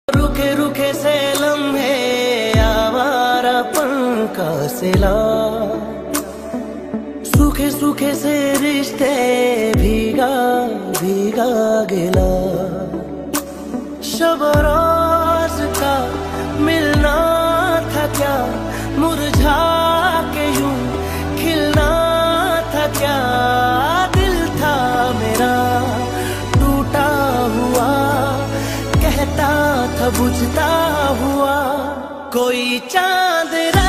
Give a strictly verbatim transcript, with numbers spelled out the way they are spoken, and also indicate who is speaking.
Speaker 1: रुखे रुखे से लम्हे आवारापन का सिला, सूखे सूखे से रिश्ते भीगा भीगा गिला। शब रोज का मिलना था क्या, मुरझा के यूं खिलना था क्या। दिल था मेरा टूटा हुआ, कहता था बुझता हुआ कोई चांद।